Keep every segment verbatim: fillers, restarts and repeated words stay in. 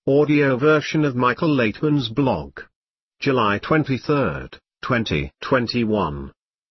audio version of Michael Laitman's blog. July twenty-third, twenty twenty-one.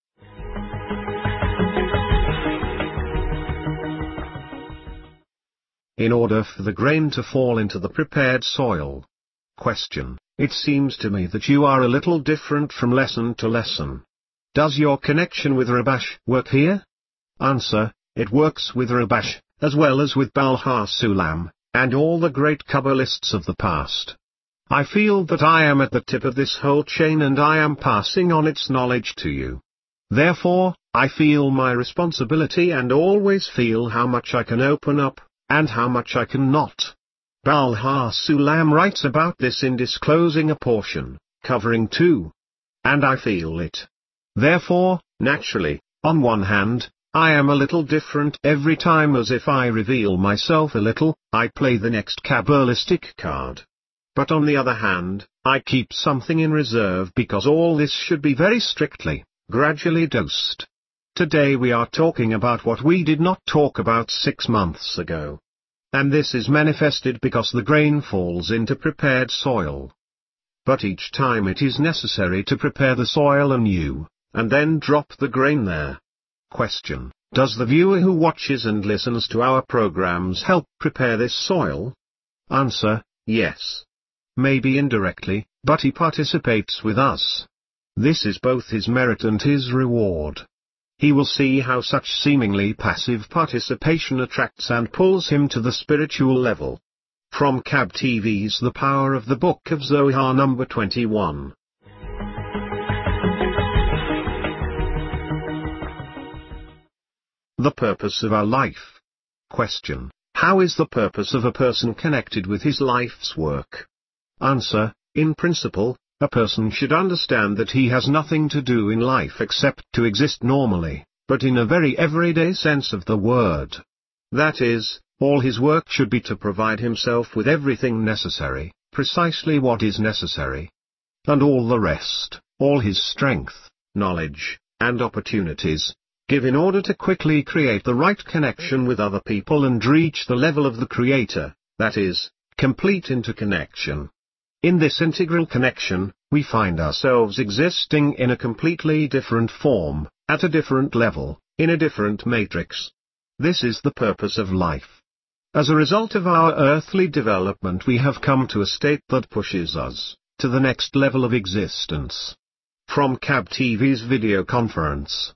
In order for the grain to fall into the prepared soil. Question: It seems to me that you are a little different from lesson to lesson. Does your connection with Rabash work here? Answer: It works with Rabash, as well as with Baal HaSulam, and all the great Kabbalists of the past. I feel that I am at the tip of this whole chain and I am passing on its knowledge to you. Therefore, I feel my responsibility and always feel how much I can open up, and how much I cannot. Baal HaSulam writes about this in disclosing a portion, covering two. And I feel it. Therefore, naturally, on one hand, I am a little different every time, as if I reveal myself a little, I play the next Kabbalistic card. But on the other hand, I keep something in reserve because all this should be very strictly, gradually dosed. Today we are talking about what we did not talk about six months ago. And this is manifested because the grain falls into prepared soil. But each time it is necessary to prepare the soil anew, and then drop the grain there. Question: Does the viewer who watches and listens to our programs help prepare this soil? Answer: Yes. Maybe indirectly, but he participates with us. This is both his merit and his reward. He will see how such seemingly passive participation attracts and pulls him to the spiritual level. From Cab T V's The Power of the Book of Zohar number twenty-one. The purpose of our life. Question: How is the purpose of a person connected with his life's work? Answer: In principle, a person should understand that he has nothing to do in life except to exist normally, but in a very everyday sense of the word. That is, all his work should be to provide himself with everything necessary, precisely what is necessary. And all the rest, all his strength, knowledge, and opportunities, give in order to quickly create the right connection with other people and reach the level of the Creator, that is, complete interconnection. In this integral connection, we find ourselves existing in a completely different form, at a different level, in a different matrix. This is the purpose of life. As a result of our earthly development, we have come to a state that pushes us to the next level of existence. From Cab T V's video conference.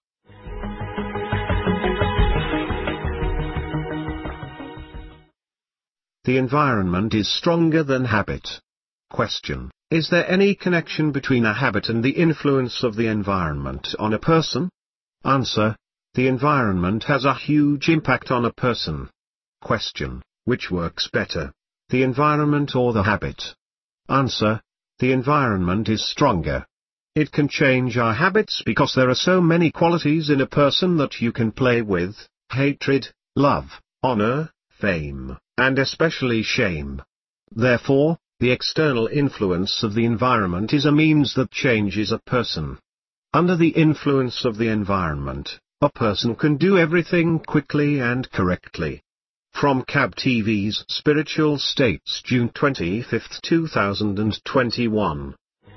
The environment is stronger than habit. Question: Is there any connection between a habit and the influence of the environment on a person? Answer: The environment has a huge impact on a person. Question: Which works better, the environment or the habit? Answer: The environment is stronger. It can change our habits because there are so many qualities in a person that you can play with: hatred, love, honor, fame, and especially shame. Therefore, the external influence of the environment is a means that changes a person. Under the influence of the environment, a person can do everything quickly and correctly. From Cab T V's Spiritual States, June twenty-fifth, two thousand twenty-one.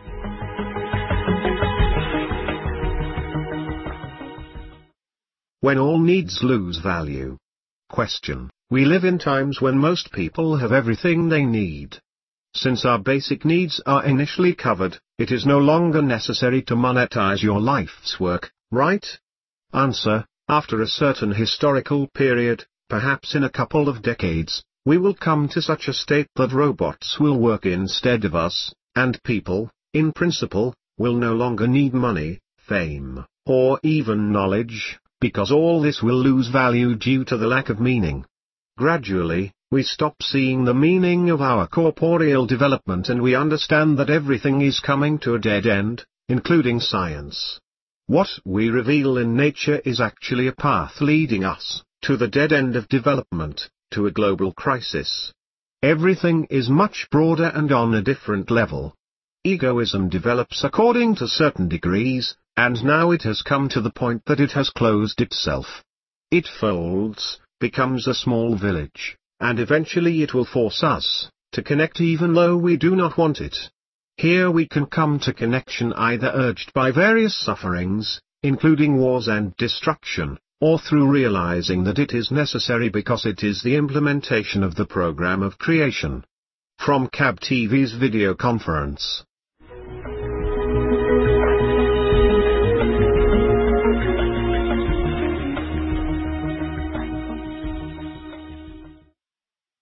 When all needs lose value. Question: We live in times when most people have everything they need. Since our basic needs are initially covered, it is no longer necessary to monetize your life's work, right? Answer: After a certain historical period, perhaps in a couple of decades, we will come to such a state that robots will work instead of us, and people, in principle, will no longer need money, fame, or even knowledge, because all this will lose value due to the lack of meaning. Gradually, we stop seeing the meaning of our corporeal development and we understand that everything is coming to a dead end, including science. What we reveal in nature is actually a path leading us to the dead end of development, to a global crisis. Everything is much broader and on a different level. Egoism develops according to certain degrees, and now it has come to the point that it has closed itself. It folds, becomes a small village, and eventually it will force us to connect even though we do not want it. Here we can come to connection either urged by various sufferings, including wars and destruction, or through realizing that it is necessary because it is the implementation of the program of creation. From C A B T V's video conference.